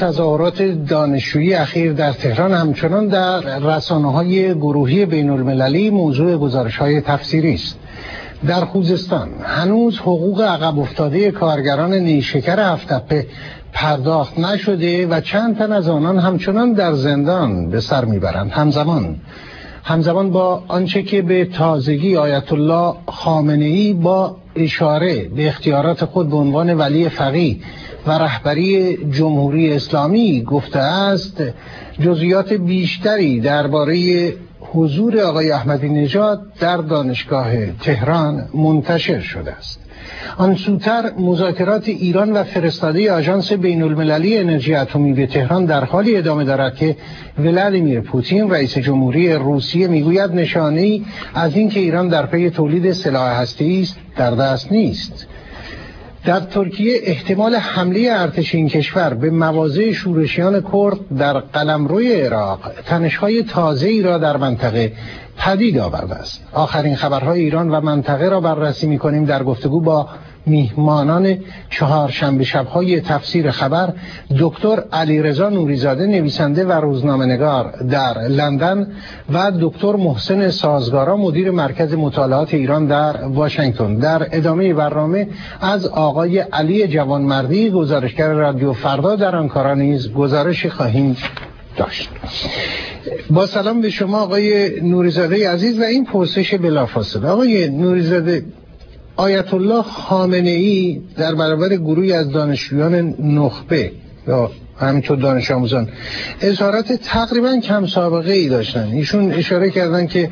تظاهرات دانشجویی اخیر در تهران همچنان در رسانه‌های گروهی بین‌المللی موضوع گزارش‌های تفسیری است. در خوزستان هنوز حقوق عقب افتاده کارگران نیشکر هفت‌تپه پرداخت نشده و چند تن از آنان همچنان در زندان به سر میبرند. همزمان با آنچه که به تازگی آیت الله خامنه‌ای با اشاره به اختیارات خود به عنوان ولی فقیه و رهبری جمهوری اسلامی گفته است، جزئیات بیشتری درباره حضور آقای احمدی نژاد در دانشگاه تهران منتشر شده است. آن سوتر مذاکرات ایران و فرستاده آژانس بین‌المللی انرژی اتمی به تهران در حالی ادامه دارد که ولادیمیر پوتین رئیس جمهوری روسیه میگوید نشانه‌ای از اینکه ایران در پی تولید سلاح هسته‌ای است در دست نیست. در ترکیه احتمال حمله ارتش این کشور به مواضع شورشیان کرد در قلمروی عراق تنش‌های تازه‌ای را در منطقه پدید آورده است. آخرین خبرهای ایران و منطقه را بررسی می‌کنیم در گفتگو با میهمانان چهارشنبه شب‌های تفسیر خبر، دکتر علیرضا نوری‌زاده نویسنده و روزنامه‌نگار در لندن و دکتر محسن سازگارا مدیر مرکز مطالعات ایران در واشنگتن. در ادامه برنامه از آقای علی جوانمردی گزارشگر رادیو فردا در آنکارا نیز گزارشی خواهیم داشت. با سلام به شما آقای نوری‌زاده عزیز و این پرسش بلافاصله. آقای نوری‌زاده، آیت الله خامنه‌ای در برابر گروهی از دانشجویان نخبه یا همینطور دانش آموزان اظهارات تقریبا کم سابقه ای داشتن. ایشون اشاره کردن که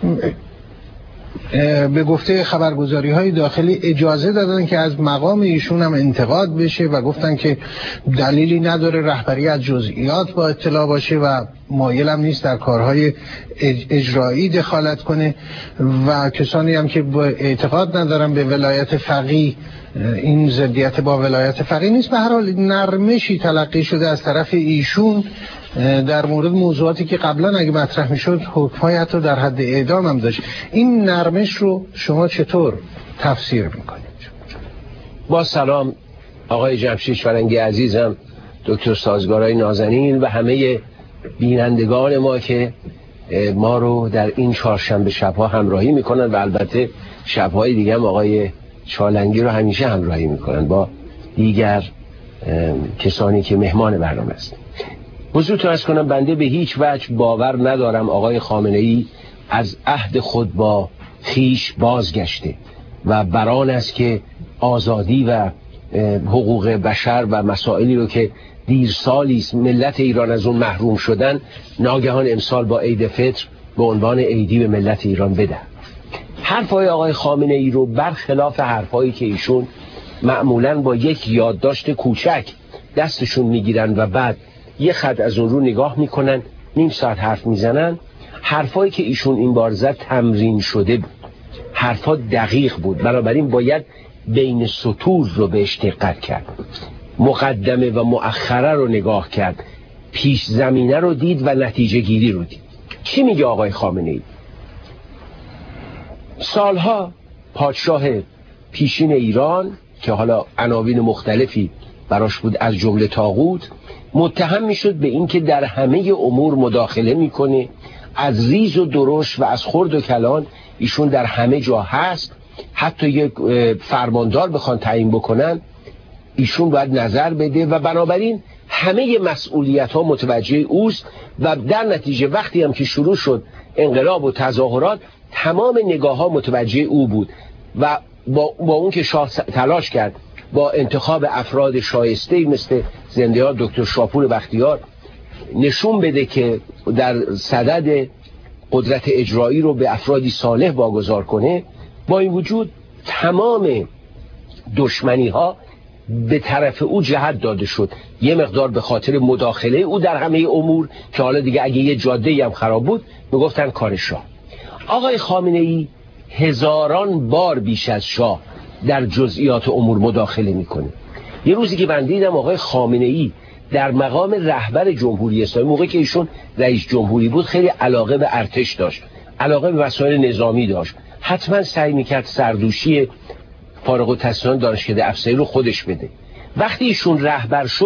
به گفته خبرگزاری های داخلی اجازه دادن که از مقام ایشون هم انتقاد بشه و گفتن که دلیلی نداره رهبری از جزئیات با اطلاع باشه و مایل هم نیست در کارهای اجرایی دخالت کنه و کسانی هم که با اعتقاد ندارن به ولایت فقیه، این ضدیت با ولایت فقیه نیست. به هر حال نرمشی تلقی شده از طرف ایشون در مورد موضوعاتی که قبلا اگه مطرح میشد حکمای حتی در حد اعدام هم داشت. این نرمش رو شما چطور تفسیر میکنید؟ با سلام آقای جمشید فرنگی عزیزم، دکتر سازگارای نازنین و همه بینندگان ما که ما رو در این چهارشنبه شبها همراهی میکنن و البته شبهای دیگه هم آقای چالنگی رو همیشه همراهی میکنن با دیگر کسانی که مهمان برنامه است. حضورتون عرض کنم بنده به هیچ وجه باور ندارم آقای خامنه‌ای از عهد خود با خویش بازگشته و بران است که آزادی و حقوق بشر و مسائلی رو که دیر سالی است ملت ایران از اون محروم شدن ناگهان امسال با عید فطر به عنوان عیدی به ملت ایران بده. حرفای آقای خامنه‌ای رو برخلاف حرفایی که ایشون معمولاً با یک یادداشت کوچک دستشون میگیرن و بعد یه خط از اون رو نگاه میکنن، نیم ساعت حرف میزنن، حرفایی که ایشون این بار زد تمرین شده بود، حرفا دقیق بود، بنابراین باید بین سطور رو بهش دقت کرد، مقدمه و مؤخره رو نگاه کرد، پیش زمینه رو دید و نتیجه گیری رو دید. چی میگه آقای خامنه‌ای؟ سالها پادشاه پیشین ایران که حالا عناوین مختلفی براش بود از جمله طاغوت، متهم میشد به اینکه در همه امور مداخله میکنه، از ریز و درشت و از خرد و کلان ایشون در همه جا هست. حتی یک فرماندار بخوان تعیین بکنن ایشون باید نظر بده و بنابراین همه مسئولیت ها متوجه اوست و در نتیجه وقتی هم که شروع شد انقلاب و تظاهرات تمام نگاه ها متوجه او بود و با اون که شاه تلاش کرد با انتخاب افراد شایسته مثل زنده‌یار دکتر شاپور بختیار نشون بده که در صدد قدرت اجرایی رو به افرادی صالح واگذار کنه، با این وجود تمام دشمنی ها به طرف او جهت داده شد، یه مقدار به خاطر مداخله او در همه امور که حالا دیگه اگه یه جاده‌ای هم خراب بود میگفتن کار شاه. آقای خامنه‌ای هزاران بار بیش از شاه در جزئیات امور مداخله میکنه. یه روزی که من دیدم آقای خامنه‌ای در مقام رهبر جمهوری اسلامی، موقعی که ایشون رئیس جمهوری بود، خیلی علاقه به ارتش داشت، علاقه به مسائل نظامی داشت، حتما سعی میکرد سردوشی فارغ التحصیلان دانشکده افسری رو خودش بده. وقتی ایشون رهبر شد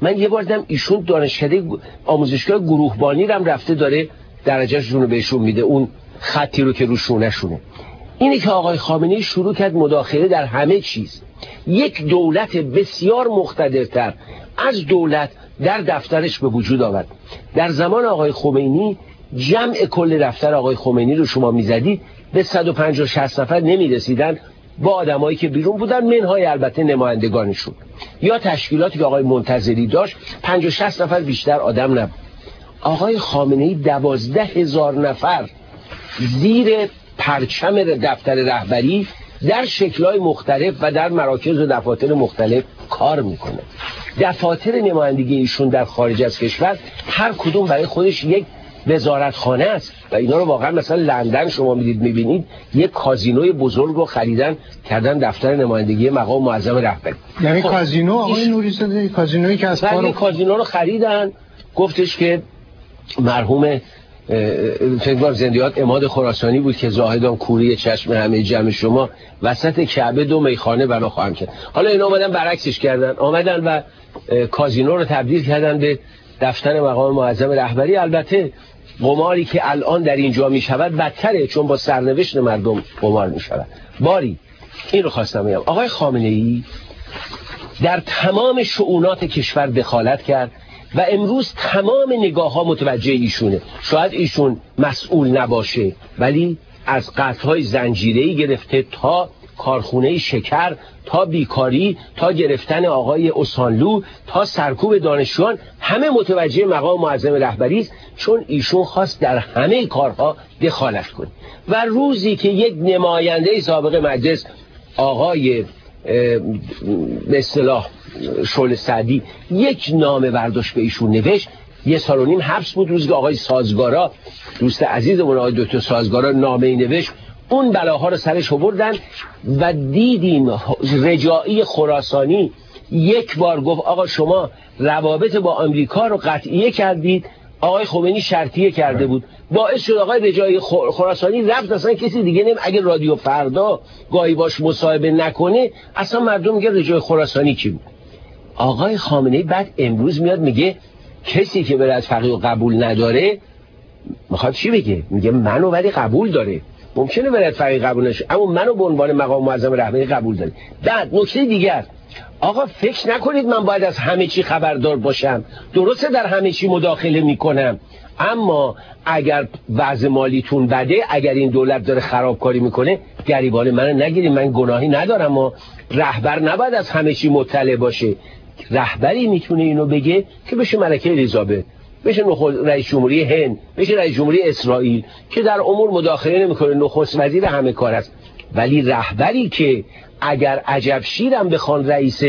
من یه بار دیدم ایشون دانشکده آموزشگاه گروهبانی رو هم رفته داره درجه‌شون رو بهشون میده، اون خطی رو که رو شونه‌شونه. اینه که آقای خامنه‌ای شروع کرد مداخله در همه چیز. یک دولت بسیار مقتدرتر از دولت در دفترش به وجود آورد. در زمان آقای خمینی جمع کل دفتر آقای خمینی رو شما میزدید به 150-160 نفر نمیرسیدن، با آدمایی که بیرون بودن، منهای البته نمایندگانشون یا تشکیلاتی که آقای منتظری داشت 50-60 نفر بیشتر آدم نبود. آقای خامنه‌ای 12,000 نفر زیر پرچم دفتر رهبری در شکل‌های مختلف و در مراکز و دفاتر مختلف کار میکنه. دفاتر نمایندگی ایشون در خارج از کشور هر کدوم برای خودش یک وزارتخانه است و اینا رو واقعا مثلا لندن شما میبینید یک کازینوی بزرگ رو خریدن کردن دفتر نمایندگی مقام معظم رهبری. یعنی کازینو آقای نوری‌زاده، کازینویی که از کازینو رو خریدن. گفتش که مرحوم فکر کنم زندیات عماد خراسانی بود که زاهدان کوری چشم همه جمع شما وسط کعبه 2 میخانه بنا خواهم کرد. حالا اینا اومدن برعکسش کردن، آمدن و کازینو رو تبدیل کردن به دفتر مقام معظم رهبری. البته قماری که الان در اینجا می شود بدتره، چون با سرنوشت مردم قمار می شود. باری این رو خواستم بگم، آقای خامنه‌ای در تمام شؤونات کشور دخالت کرد و امروز تمام نگاه ها متوجه ایشونه. شاید ایشون مسئول نباشه ولی از قطعهای زنجیره‌ای گرفته تا کارخونه شکر، تا بیکاری، تا گرفتن آقای اوسانلو، تا سرکوب دانشجویان، همه متوجه مقام معظم رهبری است، چون ایشون خواست در همه کارها دخالت کنه. و روزی که یک نماینده سابق مجلس آقای به اصطلاح شعله سعدی یک نامه برداشت به ایشون نوشت، 1.5 سال حبس بود. روزی که آقای سازگارا، دوست عزیزمون آقای دکتر سازگارا نامه نوشت، اون بلاها رو سرش آوردن و دیدیم رجایی خراسانی یک بار گفت آقا شما روابط با آمریکا رو قطعیه کردید، آقای خمینی شرطیه کرده بود. باعث شد آقای رجایی خراسانی رفت اصلا کسی دیگه نیم، اگه رادیو فردا گاهی باش مصاحبه نکنه اصلا مردم میگه رجایی خراسانی کی بود. آقای خامنه‌ای بعد امروز میاد میگه کسی که ولایت فقیه قبول نداره، میخواد چی بگه؟ میگه منو ولی قبول داره. ممکنه ولایت فقیه قبول نشه اما منو به عنوان مقام معظم رهبری قبول داره. بعد نکته دیگر، آقا فکر نکنید من باید از همه چی خبردار باشم. درسته در همه چی مداخله میکنم، اما اگر وضع مالیتون بده، اگر این دولت داره خرابکاری میکنه، گریبان منو نگیرید، من گناهی ندارم. اما رهبر نباید از همه چی مطلع باشه. رهبری میتونه اینو بگه که بشه ملکه الیزابت، بشه رئیس جمهوری هند، بشه رئیس جمهوری اسرائیل که در امور مداخله نمیکنه، نخست وزیر همه کار است. ولی رهبری که اگر عجب شیرم بخوان رئیس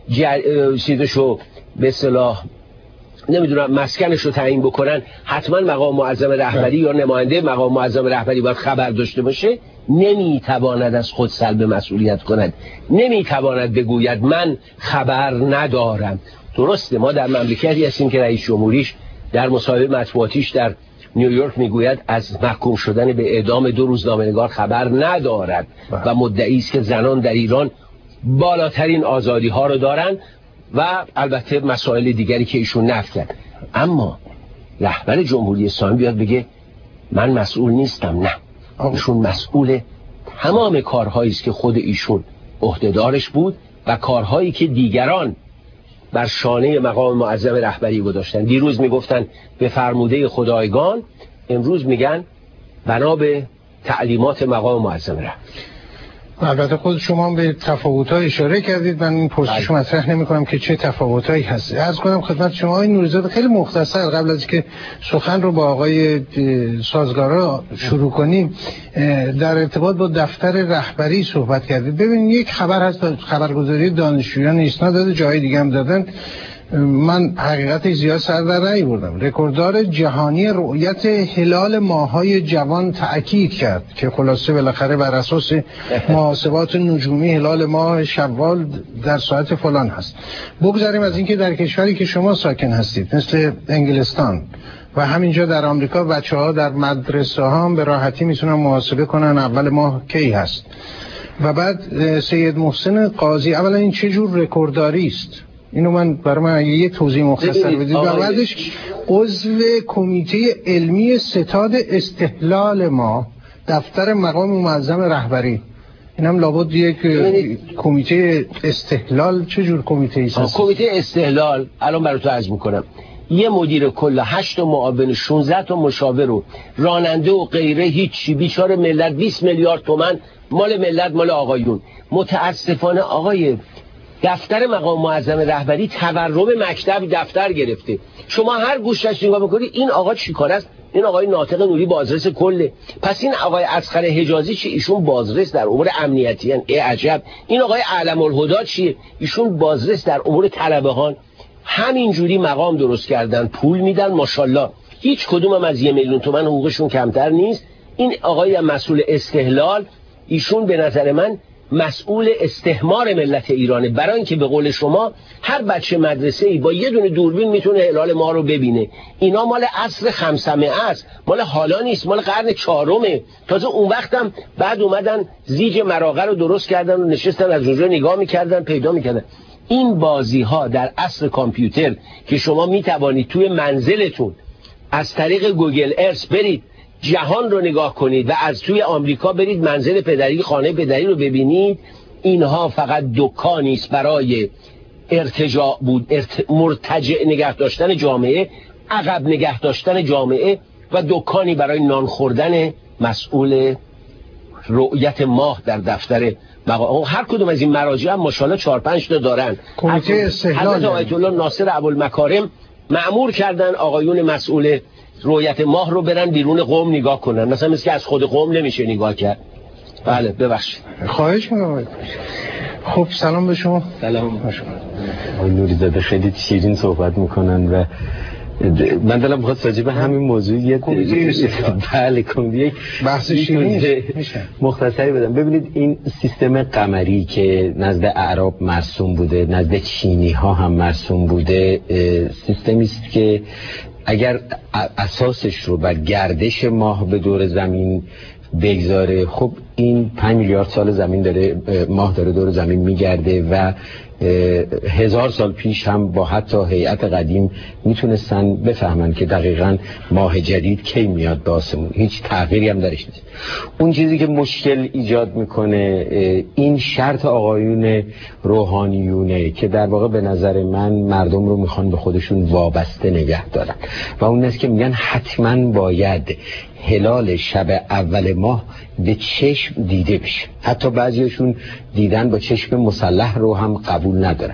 چیزشو به اصطلاح نمیدونم مسکنش رو تعیین بکنن، حتما مقام معظم رهبری یا نماینده مقام معظم رهبری باید خبر داشته باشه. نمیتواند از خود سلب مسئولیت کند، نمیتواند بگوید من خبر ندارم. درسته ما در مملکتی هستیم که رئیس جمهوریش در مصاحبه مطبوعاتیش در نیویورک میگوید از محکوم شدن به اعدام 2 روزنامه‌نگار خبر ندارد و مدعی است که زنان در ایران بالاترین آزادی ها رو دارن و البته مسائل دیگری که ایشون نفی کرد. اما رهبر جمهوری اسلامی بیاد بگه من مسئول نیستم، نه، ایشون مسئول تمام کارهایی است که خود ایشون عهدهدارش بود و کارهایی که دیگران بر شانه مقام معظم رهبری گذاشتن. دیروز میگفتن به فرموده خدایگان، امروز میگن بنا به تعلیمات مقام معظم رهبری. البته خود شما به تفاوت‌ها اشاره کردید، من این پرسش مطرح نمی‌کنم که چه تفاوتایی هست. عرض کنم خدمت شما آقای نوری‌زاده خیلی مختصر قبل از که سخن رو با آقای سازگارا شروع کنیم در ارتباط با دفتر رهبری صحبت کردید. ببینید یک خبر هست، خبرگزاری دانشجویان ایسنا داده، جای دیگه هم دادن، من حقیقت زیاد سر در نمی‌بردم. رکورددار جهانی رؤیت هلال ماه‌های جوان تأکید کرد که خلاصه بالاخره بر اساس محاسبات نجومی هلال ماه شوال در ساعت فلان هست. بگذاریم از اینکه در کشوری که شما ساکن هستید مثل انگلستان و همینجا در آمریکا بچه‌ها در مدرسه ها هم به راحتی میتونن محاسبه کنن اول ماه کی هست. و بعد سید محسن قاضی، اولا این چه جور رکوردداری است؟ اینو من برای من یه توضیح مختصر بدید. و بعدش عضو کمیته علمی ستاد استحلال ما دفتر مقام معظم رهبری، اینم لابد یک کمیته استحلال. چه جور کمیته ایست؟ کمیته استحلال الان براتون عرض میکنم. یه مدیر کل، 8 معاون، 16 تا مشاور و راننده و غیره، هیچی. بیچاره ملت 20 میلیارد تومان مال ملت، مال آقایون. متاسفانه آقای دفتر مقام معظم رهبری تورم مکتب دفتر گرفته. شما هر گوشش نگاه بکنید این آقا چیکار است؟ این آقای ناطق نوری بازرس کله. پس این آقای اصغر حجازی چی؟ ایشون بازرس در امور امنیتی ان. عجب. این آقای علم الهدی چیه؟ ایشون بازرس در امور طلبهان. همینجوری مقام درست کردن، پول میدن، ماشاءالله هیچ کدوم هم از 1 میلیون تومان حقوقشون کمتر نیست. این آقای مسئول استحلال، ایشون به نظر من مسئول استحمار ملت ایرانه. برای اینکه به قول شما هر بچه مدرسه‌ای با یه دونه دوربین میتونه هلال ما رو ببینه. اینا مال عصر خمسمه است، مال حالا نیست، مال قرن 4. تازه اون وقتم بعد اومدن زیج مراغه رو درست کردن و نشستن از اونجا نگاه میکردن، پیدا میکردن. این بازی ها در عصر کامپیوتر که شما میتوانید توی منزلتون از طریق گوگل ارث برید جهان رو نگاه کنید و از توی آمریکا برید منزل پدری، خانه پدری رو ببینید، اینها فقط دکانی است برای ارتجاع بود، مرتجع نگه داشتن جامعه، عقب نگه داشتن جامعه و دکانی برای نان خوردن مسئول رؤیت ماه در دفتر مقام. هر کدوم از این مراجع هم ماشاءالله 4-5 تا دارن. کمیته استحلال حضرت آیت الله ناصر ابوالمکارم مأمور کردن آقایون مسئول رؤیت ماه رو برن بیرون قم نگاه کنن. مثلا که از خود قم نمیشه نگاه کرد. بله ببخشید. خواهش می‌کنم. خب سلام به شما. سلام. آقای نوری‌زاده خیلی شیرین صحبت میکنن و من دلم می‌خواد راجع به همین موضوع یه بله کمیته بحث شیرین مختصری بدم. ببینید این سیستم قمری که نزد اعراب مرسوم بوده، نزد چینی ها هم مرسوم بوده، سیستمی است که اگر اساسش رو بر گردش ماه به دور زمین بگذاره، خب این 5 میلیارد سال زمین داره، ماه داره دور زمین میگرده و 1000 سال پیش هم با حتی هیئت قدیم میتونستن بفهمن که دقیقاً ماه جدید کی میاد به آسمون. هیچ تغییری هم درش نیست. اون چیزی که مشکل ایجاد میکنه این شرط آقایون روحانیونه که در واقع به نظر من مردم رو میخوان به خودشون وابسته نگه دارن و اون است که میگن حتما باید هلال شب اول ماه به چشم دیده بشه. حتی بعضیشون دیدن با چشم مسلح رو هم قبول ندارن.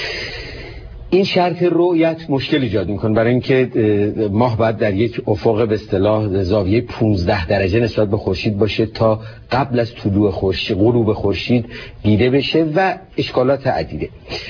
این شرط رؤیت مشکل ایجاد میکنه برای اینکه ماه باید در یک افق به اصطلاح زاویه 15 درجه نسبت به خورشید باشه تا قبل از طلوع خورشید، غروب خورشید دیده بشه و اشکالات عدیده.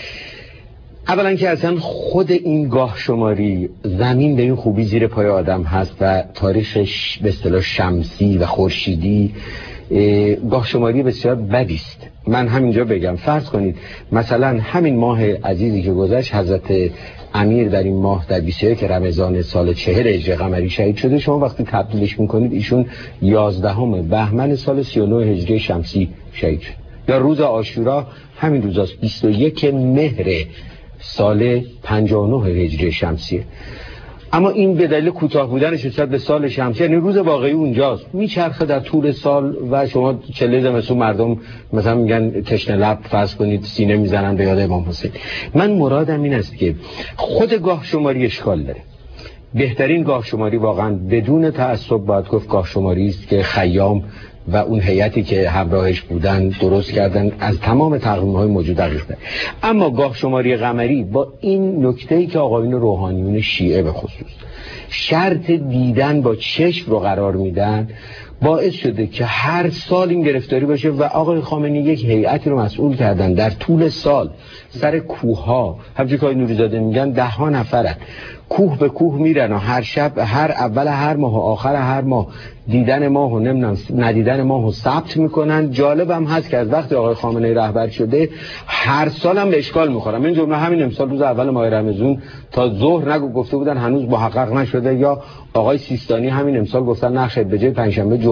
اولا که اصلا خود این گاه شماری زمین به این خوبی زیر پای آدم هست و تاریخش به اصطلاح شمسی و خورشیدی گاه شماری بسیار بدی است. من همینجا بگم فرض کنید مثلا همین ماه عزیزی که گذشت حضرت امیر در این ماه در 21 رمضان سال 40 هجری قمری شهید شده. شما وقتی تبدیلش میکنید ایشون 11 بهمن سال 39 هجری شمسی شهید شد. یا روز عاشورا همین روزاست، 21 مهر سال 59 هجری شمسیه. اما این به دلیل کوتاه بودنش نسبت به سال شمسی، یعنی روز واقعی اونجاست، میچرخه در طول سال و شما چله زمستون مردم مثلا میگن تشنه لب فرض کنید سینه میزنن به یاد امام حسین. من مرادم این است که خود گاه شماری اشکال داره. بهترین گاه شماری واقعا بدون تعصب باید گفت گاه شماری است که خیام و اون هیئتی که همراهش بودن درست کردن، از تمام تقویم‌های موجود دقیق ده. اما گاه شماری قمری با این نکته‌ای که آقایون روحانیون شیعه به خصوص شرط دیدن با چشم رو قرار میدن، باعث شده که هر سال این گرفتاری باشه و آقای خامنه‌ای یک هیئتی رو مسئول کردن در طول سال سر کوه‌ها، همچون که آقای نوری‌زاده میگن 10 نفرن کوه به کوه میرن و هر شب، هر اول هر ماه و آخر هر ماه دیدن ماه و نمیدونم ندیدن ماه و ثبت میکنن. جالبم هست که از وقتی آقای خامنه‌ای رهبر شده هر سال هم به اشکال میخورن. من جمله همین امسال روز اول ماه رمضان تا ظهر گفته بودن هنوز محقق نشده، یا آقای سیستانی همین امسال گفتن نه خیر به جای پنجشنبه جمعه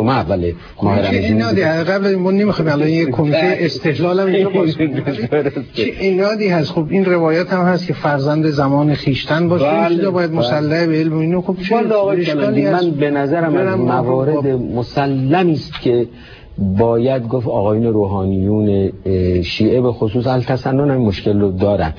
ششم اول ماه رمضان. نه قبل این من نمیخوام الان یه کمیته استقلال هم اینجا باز چه اینادی هست. خب این روایت هم هست که فرزند زمان خیشتن باشه، اینجا باید مسلح به علم اینو. خب چه من به نظرم از موارد مسلمی است که باید گفت آقایون روحانیون شیعه به خصوص التسنن این مشکل رو دارن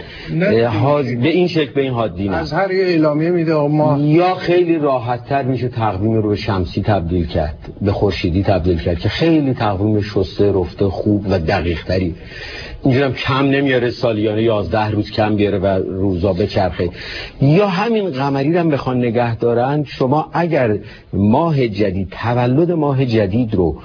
به این شکل به این حادی نه. از هر یه اعلامیه میده ما یا خیلی راحت تر میشه تقویم رو به شمسی تبدیل کرد، به خورشیدی تبدیل کرد که خیلی تقویم شسته رفته خوب و دقیق تری، اینجورم کم نمیاره سالیانه 11 روز کم بیاره و روزا بچرخه. یا همین قمری رو هم بخوان نگه دارن، شما اگر ماه جدید تولد ماه جدید رو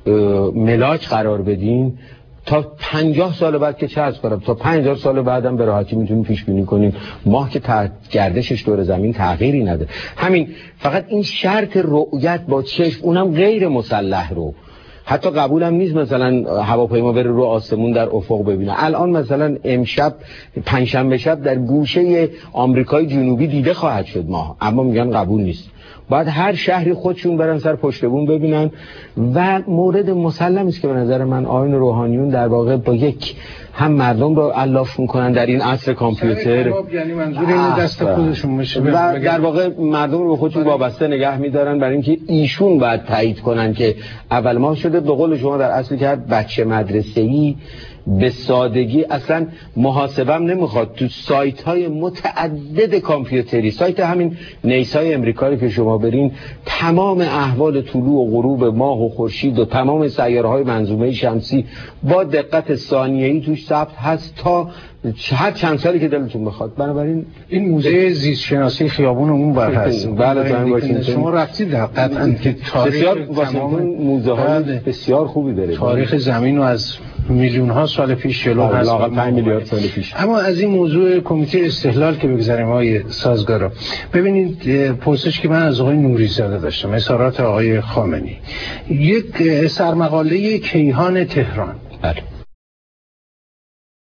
ملاک قرار بدین تا 50 سال بعد که چه عرض کنم تا 50 سال بعدم به راحتی میتونیم پیش بینی کنیم ماه که گردشش دور زمین تغییری نده. همین فقط این شرط رؤیت با چشم اونم غیر مسلح رو حتی قبولم نیست مثلا هواپیما بره رو آسمون در افق ببینه. الان مثلا امشب پنجشنبه شب در گوشه آمریکای جنوبی دیده خواهد شد ماه، اما میگن قبول نیست. باید هر شهری خودشون برن سر پشت بون ببینن و مورد مسلم است که به نظر من آیین روحانیون در واقع با یک هم مردم رو الاف میکنن در این عصر کامپیوتر، یعنی منظور این دست خودشون میشه و در واقع مردم رو به خودشون وابسته نگه میدارن برای اینکه ایشون باید تایید کنن که اول ماه شده. به قول شما در اصلی که هر بچه مدرسه‌ای به سادگی اصلا محاسبم نمیخواد تو سایت های متعدد کامپیوتری، سایت همین نیسای امریکایی که شما برین تمام احوال طلوع و غروب ماه و خورشید و تمام سیاره های منظومه شمسی با دقت ثانیه‌ای توش ثبت هست تا هر چند سالی که دلتون بخواد. بنابراین این موزه زیست شناسی خیابون اون بر هست. بله شما رفتید قطعاً که بسیار واشنگتن موزه های بسیار خوبی داره. تاریخ زمین رو از میلیون ها سال پیش جلو هست، لااقل 5 میلیارد سال پیش. اما از این موضوع کمیته استقلال که بگذاریم آقای سازگارا، ببینید پرسش که من از آقای نوری‌زاده داشتم، اظهارات آقای خامنه‌ای، یک سرمقاله کیهان تهران